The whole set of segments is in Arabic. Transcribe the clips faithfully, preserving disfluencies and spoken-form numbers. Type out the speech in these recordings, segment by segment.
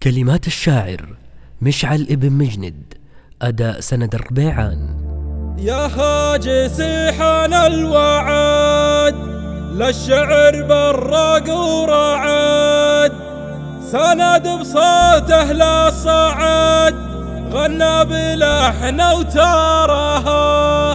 كلمات الشاعر مشعل ابن مجند، أداء سند الربيعان. يا هاجسي حان الوعد، للشعر براق ورعد، سند بصوته لا صعد، غنى بلحن وتارها.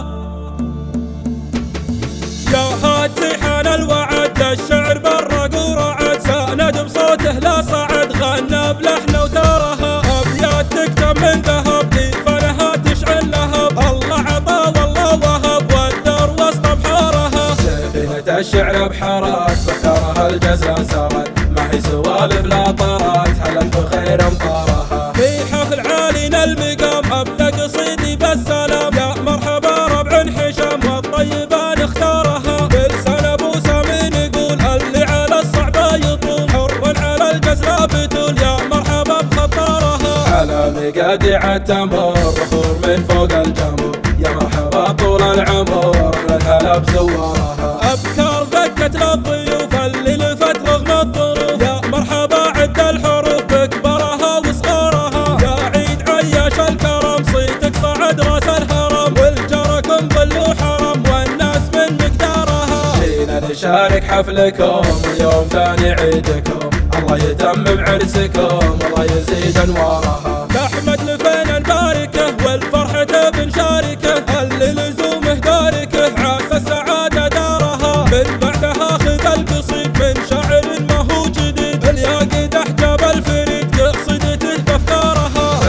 يا هاجسي حان الوعد، للشعر براق ورعد، سند بصوته لا صعد، غنى بلحن وتارها. أبيات تكتب من ذهب، فنها تشعل لهب، الله عطا والله وهب، والدر وسط بحارها. سفينة الشعر بحارات، سكرها الجزا سارت، ما هي سوالف لا طارات، هلت بخير امطارها. في حفل عالينا المقام، ابدا قصيدي بالسلام، يا مرحبا ربع حشام، والطيبان اختارها. بلسان ابو سامين يقول اللي على الصعبة يطول، حر على الجزرة بتول، يا مرحبا بخطارها. على مقادع التمر، بخور من فوق الجمر، يا مرحبا طول العمر، للهلا بزوارها. ابكار ذكت للضيوف اللي لفت رغم الظروف، يا مرحبا عد الحروف بكبرها وصغارها. يا عيد عياش الكرم، صيتك صعد راس الهرم، والجركم ظل وحرم، والناس من مقدارها. جينا نشارك حفلكم، اليوم ثاني عيدكم، الله يتمم عرسكم، الله يزيد انوارها. احمد لفينا نباركه، والفرحة بنشاركه، اللي لزومه داركه، عسى السعادة دارها. من بعدها خذ القصيد من شاعر ما هو جديد، الياقد احجاب الفريد، قصيدته بافكارها.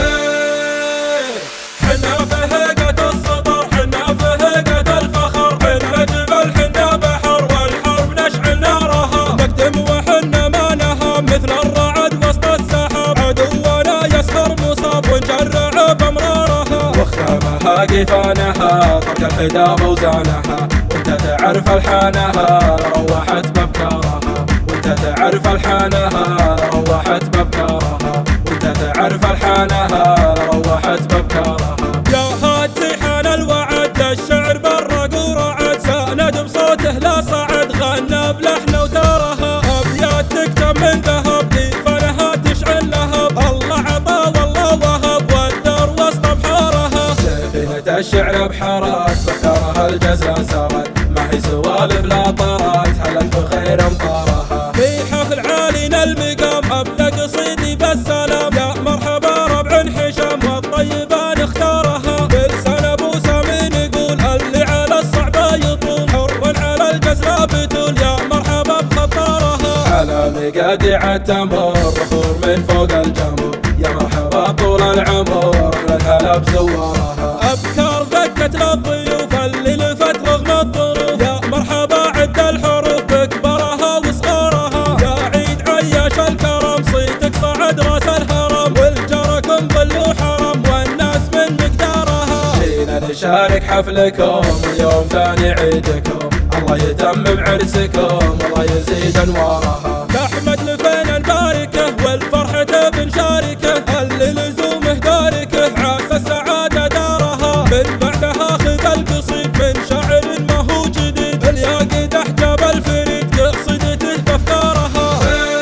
حنا في هيئة السطر، حنا في هيئة الفخر، حنا جبل حنا بحر، والحرب نشعل نارها. نقدم وحنا ما نهى، مثل الرعد وسط السحاب، عدونا يسهر مصاب، ونجرع بامرارها. واختامها قفانها، طرق الحداب وزانها، وانت تعرف الحانها، روحت بابكارها. وانت تعرف الحانها، روحت بابكارها. وانت تعرف الحانها، روحت بابكارها. يا هاجسي حان الوعد، للشعر براق ورعد، سند بصوته لا صعد، غنى بلحن وتارها. ابيات تكتب من ذهب، فنها تشعل لهب، الله عطا والله وهب، والدر وسط بحارها. سفينة الشعر بحارات، سكرها الجزا سارت، ما هي سوالف لا طارات، هلت بخير امطارها. في حفل عالينا المقام، ابدا قصيدي بالسلام، يا مرحبا ربع حشام، والطيبان اختارها. بلسان ابو سامين يقول اللي على الصعبة يطول، حر على الجزرة بتول، يا مرحبا بخطارها. على مقادع التمر، بخور من فوق الجمر، يا مرحبا طول العمر، للهلا بزوارها. ابكار ذكت للضيوف اللي لفت رغم الظروف، يا مرحبا عد الحروف بكبرها وصغارها. يا عيد عياش الكرم، صيتك صعد راس الهرم، والجركم ظل وحرم، والناس من مقدارها. جينا نشارك حفلكم، اليوم ثاني عيدكم، الله يتمم عرسكم، الله يزيد انوارها. احمد لفينا نباركه، والفرحة بنشاركه، اللي لزومه داركه، عسى السعادة دارها. من بعدها خذ القصيد من شاعر ما هو جديد، الياقد احجاب الفريد، قصيدته بافكارها.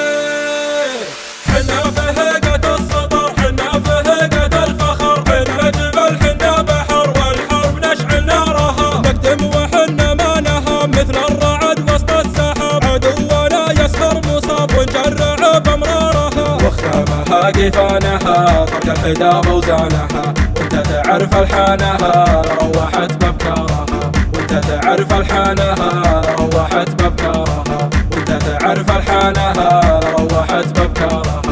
حنا في هيئة السطر، حنا في هيئة الفخر، حنا جبل حنا بحر، والحرب نشعل نارها. نقدم وحنا ما نهى، مثل الرعد وسط السحاب، عدونا يسهر مصاب، ونجرع بامرارها. واختامها قفانها، طرق الحداب وزانها، وانت تعرف الحانها، روحت بابكارها. وانت تعرف الحانها، روحت بابكارها. وانت تعرف الحانها، روحت بابكارها.